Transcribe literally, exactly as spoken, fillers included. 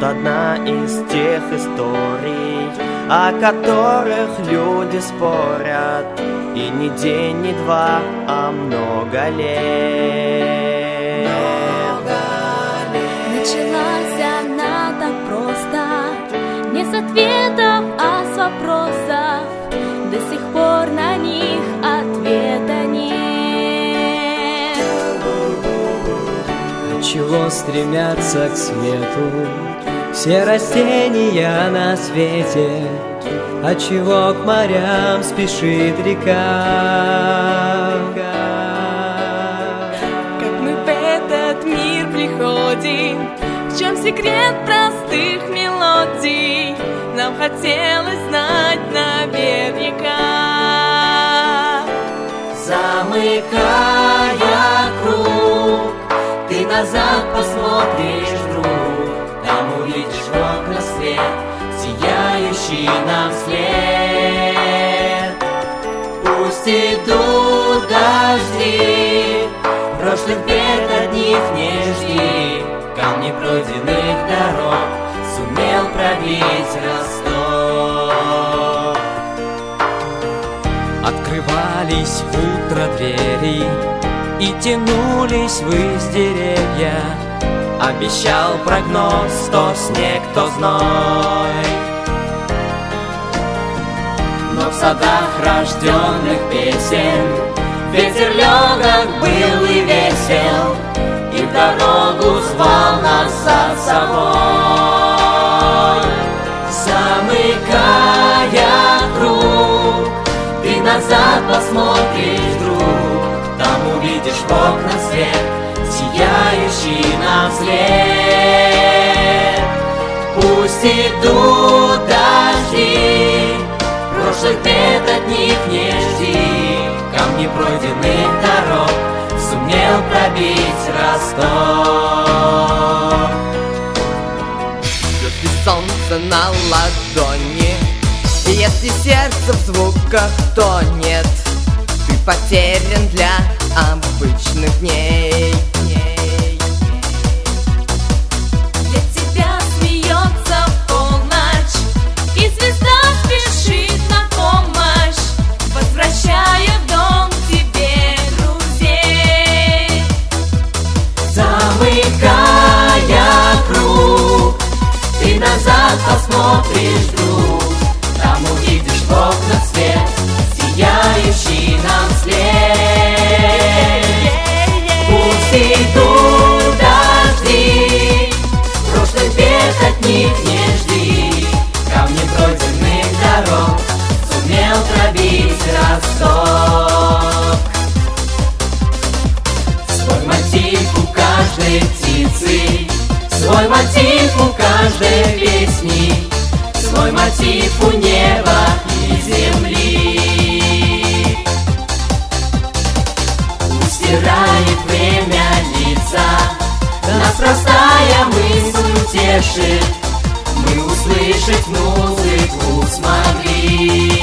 одна из тех историй, о которых люди спорят, и не день, не два, а много лет. Много лет. Началась она так просто, не с ответов, а с вопросов. До сих пор на них ответа нет. Отчего стремятся к свету все растения на свете? Отчего к морям спешит река? Как мы в этот мир приходим, в чем секрет простых мелодий? Нам хотелось знать наверняка. Замыкая круг, ты назад посмотришь, друг, там увидишь в окна свет, сияющий нам вслед. Пусть идут дожди, прошлых бед от них не жди, камни пройденных дорог сумел пробить Ростов. Открывались в утро двери и тянулись ввысь деревья. Обещал прогноз то снег, то зной. Но в садах рожденных песен ветер легок был и весел, и в дорогу звал нас за собой. Замыкая круг, ты назад посмотришь, друг, там увидишь в окна свет, сияющий нам вслед. Пусть идут дожди, прошлых бед от них не жди, камни пройденных дорог сумел пробить Ростов. Если солнце на ладони, если сердце в звуках тонет, ты потерян для обычных дней. Для тебя смеется полночь, и звезда спешит на помощь, возвращая в дом тебе друзей. Замыкая круг, ты назад посмотришь, друг, там увидишь в окна свет, сияющий нам вслед. Пусть идут дожди, прошлых бед от них не жди, камни пройденных дорог сумел пробить Ростов. Свой мотив у каждой птицы, свой мотив у каждой песни, свой мотив у неба и земли. Устирает время лица, нас простая мысль утешит, мы услышать музыку смогли.